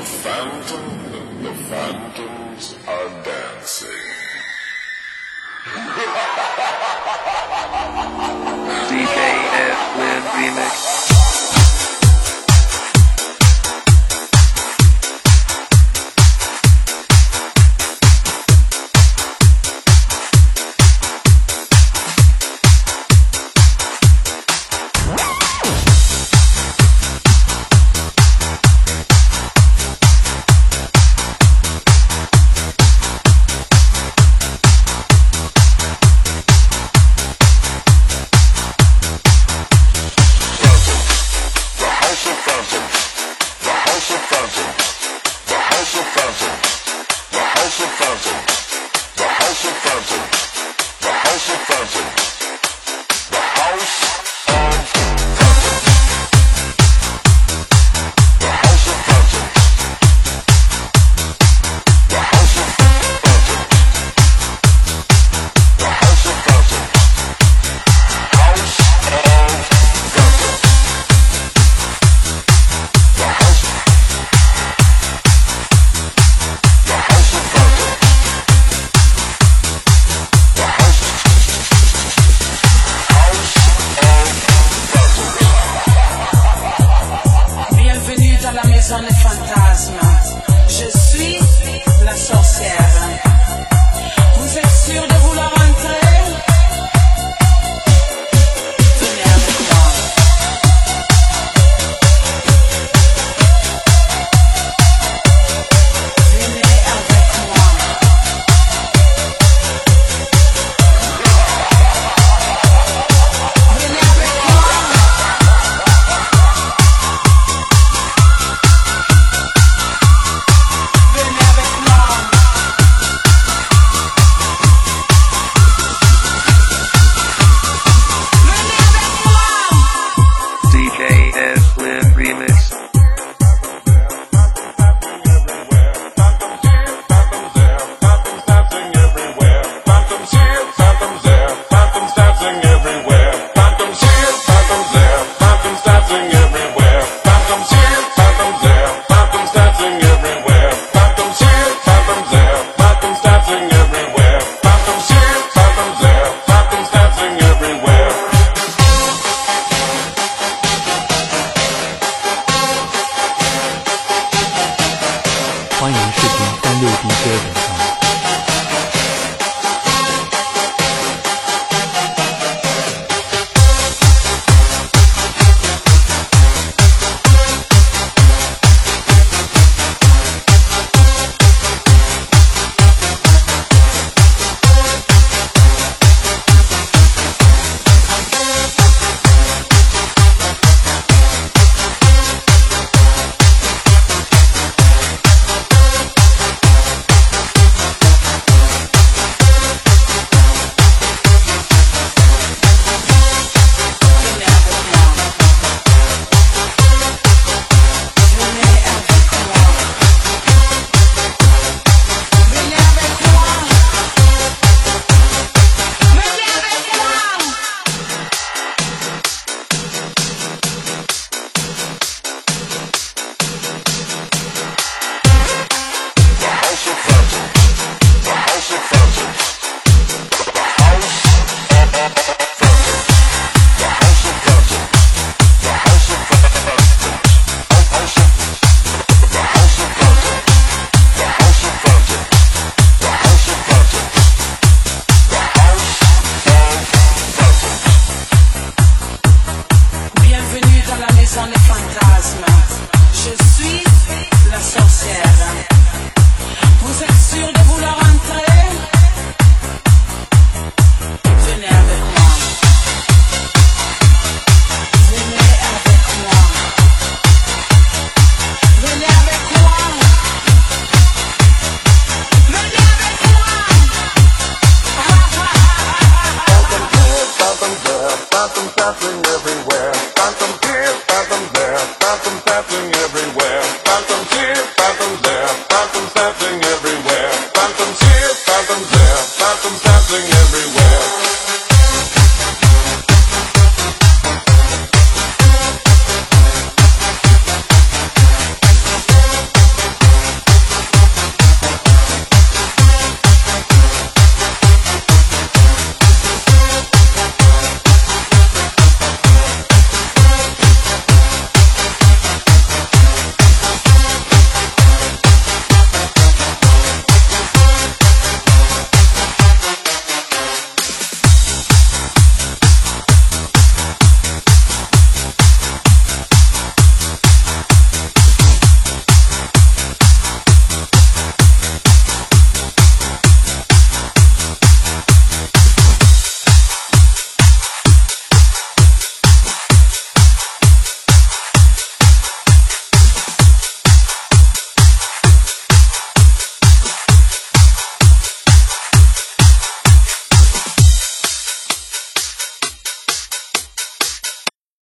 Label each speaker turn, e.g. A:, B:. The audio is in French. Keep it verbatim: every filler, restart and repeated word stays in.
A: phantom, the phantoms are dancing.
B: D J F Lin Remix.
C: Les fantasmes, je suis la sorcière. Vous êtes sûr de vouloir entrer? Venez avec moi. Venez avec moi. Venez avec moi.
D: 欢迎视频三六 D J 文章。
C: Les fantasmes, je suis la sorcière. Vous êtes sûr de vouloir entrer? Venez avec moi. Venez avec moi. Venez avec moi. Venez avec moi.
A: Phantoms here, phantoms there, phantoms dancing